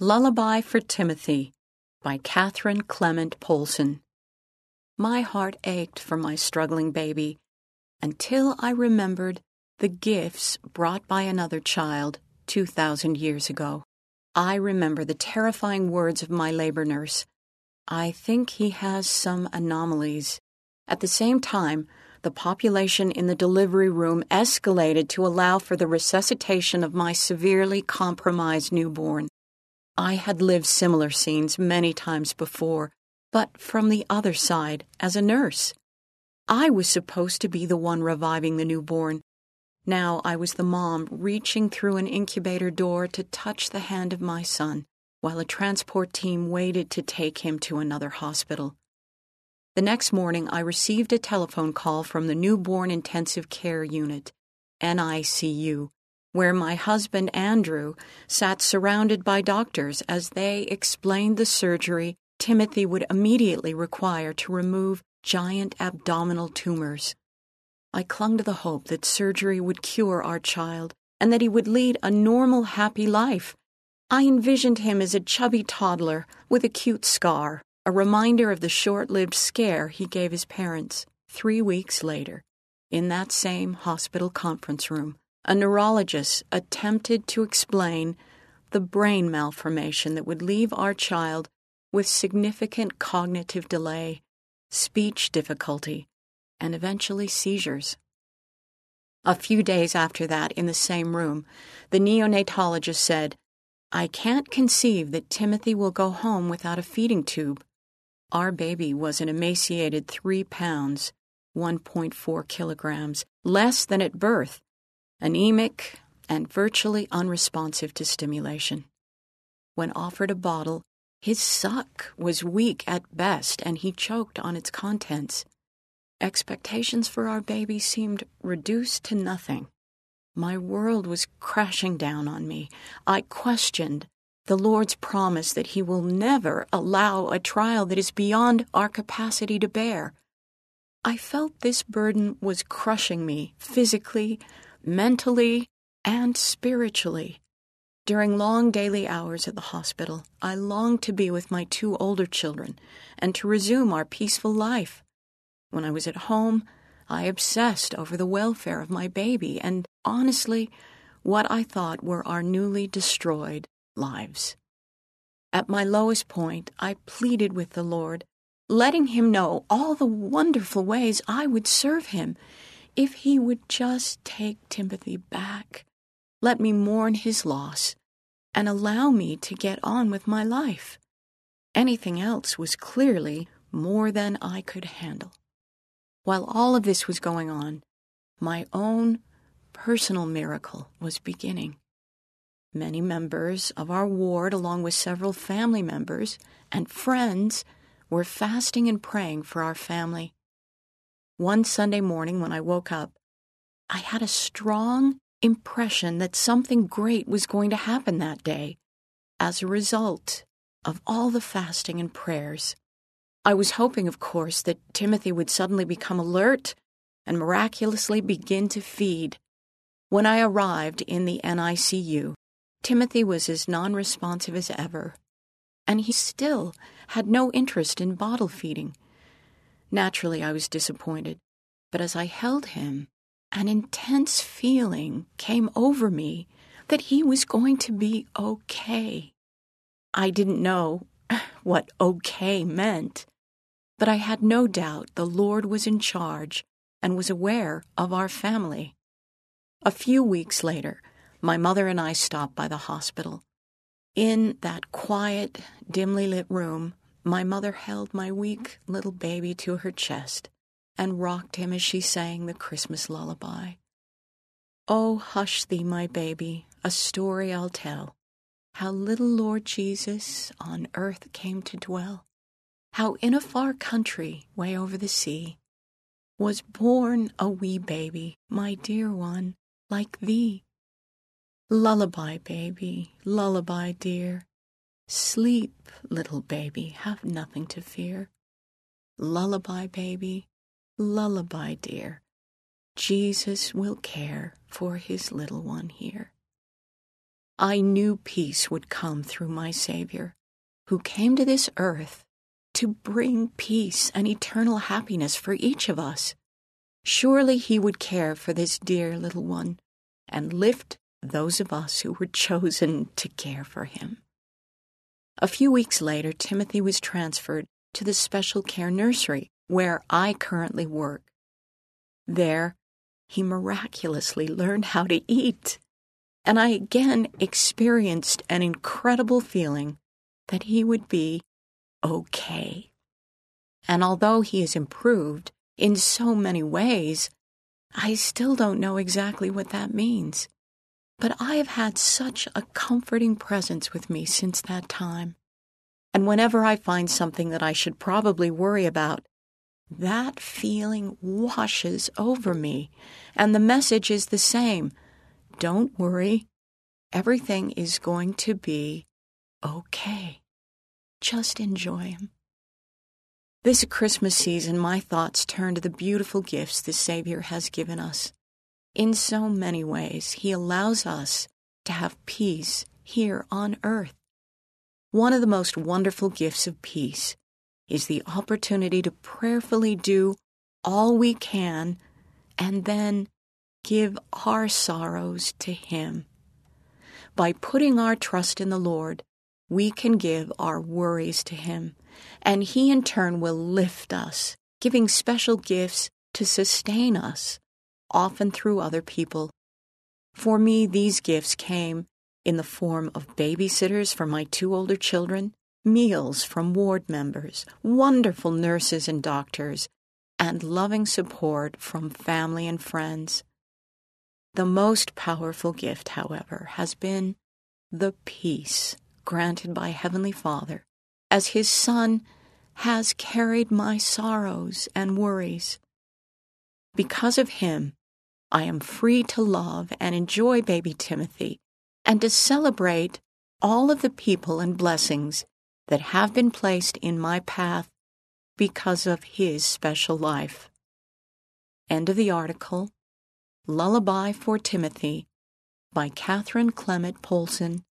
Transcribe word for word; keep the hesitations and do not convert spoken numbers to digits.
Lullaby for Timothy by Catherine Clement Polson. My heart ached for my struggling baby until I remembered the gifts brought by another child two thousand years ago. I remember the terrifying words of my labor nurse. I think he has some anomalies. At the same time, the population in the delivery room escalated to allow for the resuscitation of my severely compromised newborn. I had lived similar scenes many times before, but from the other side, as a nurse. I was supposed to be the one reviving the newborn. Now I was the mom reaching through an incubator door to touch the hand of my son, while a transport team waited to take him to another hospital. The next morning, I received a telephone call from the Newborn Intensive Care Unit, N I C U, where my husband, Andrew, sat surrounded by doctors as they explained the surgery Timothy would immediately require to remove giant abdominal tumors. I clung to the hope that surgery would cure our child and that he would lead a normal, happy life. I envisioned him as a chubby toddler with a cute scar, a reminder of the short-lived scare he gave his parents. Three weeks later, in that same hospital conference room, a neurologist attempted to explain the brain malformation that would leave our child with significant cognitive delay, speech difficulty, and eventually seizures. A few days after that, in the same room, the neonatologist said, "I can't conceive that Timothy will go home without a feeding tube." Our baby was an emaciated three pounds, one point four kilograms, less than at birth, anemic, and virtually unresponsive to stimulation. When offered a bottle, his suck was weak at best, and he choked on its contents. Expectations for our baby seemed reduced to nothing. My world was crashing down on me. I questioned the Lord's promise that He will never allow a trial that is beyond our capacity to bear. I felt this burden was crushing me physically, mentally, and spiritually. During long daily hours at the hospital, I longed to be with my two older children and to resume our peaceful life. When I was at home, I obsessed over the welfare of my baby and, honestly, what I thought were our newly destroyed lives. At my lowest point, I pleaded with the Lord, letting Him know all the wonderful ways I would serve Him if He would just take Timothy back, let me mourn his loss, and allow me to get on with my life. Anything else was clearly more than I could handle. While all of this was going on, my own personal miracle was beginning. Many members of our ward, along with several family members and friends, were fasting and praying for our family. One Sunday morning when I woke up, I had a strong impression that something great was going to happen that day as a result of all the fasting and prayers. I was hoping, of course, that Timothy would suddenly become alert and miraculously begin to feed. When I arrived in the N I C U, Timothy was as non-responsive as ever, and he still had no interest in bottle feeding. Naturally, I was disappointed, but as I held him, an intense feeling came over me that he was going to be okay. I didn't know what okay meant, but I had no doubt the Lord was in charge and was aware of our family. A few weeks later, my mother and I stopped by the hospital. In that quiet, dimly lit room, my mother held my weak little baby to her chest and rocked him as she sang the Christmas lullaby. "Oh, hush thee, my baby, a story I'll tell, how little Lord Jesus on earth came to dwell, how in a far country, way over the sea, was born a wee baby, my dear one, like thee. Lullaby, baby, lullaby, dear. Sleep, little baby, have nothing to fear. Lullaby, baby, lullaby, dear. Jesus will care for his little one here." I knew peace would come through my Savior, who came to this earth to bring peace and eternal happiness for each of us. Surely he would care for this dear little one and lift those of us who were chosen to care for him. A few weeks later, Timothy was transferred to the special care nursery where I currently work. There, he miraculously learned how to eat, and I again experienced an incredible feeling that he would be okay. And although he has improved in so many ways, I still don't know exactly what that means. But I have had such a comforting presence with me since that time. And whenever I find something that I should probably worry about, that feeling washes over me, and the message is the same. Don't worry. Everything is going to be okay. Just enjoy him. This Christmas season, my thoughts turn to the beautiful gifts the Savior has given us. In so many ways, he allows us to have peace here on earth. One of the most wonderful gifts of peace is the opportunity to prayerfully do all we can and then give our sorrows to him. By putting our trust in the Lord, we can give our worries to him, and he in turn will lift us, giving special gifts to sustain us, often through other people. For me, these gifts came in the form of babysitters for my two older children, meals from ward members, wonderful nurses and doctors, and loving support from family and friends. The most powerful gift, however, has been the peace granted by Heavenly Father, as his Son has carried my sorrows and worries. Because of him, I am free to love and enjoy baby Timothy and to celebrate all of the people and blessings that have been placed in my path because of his special life. End of the article. Lullaby for Timothy by Catherine Clement Polson,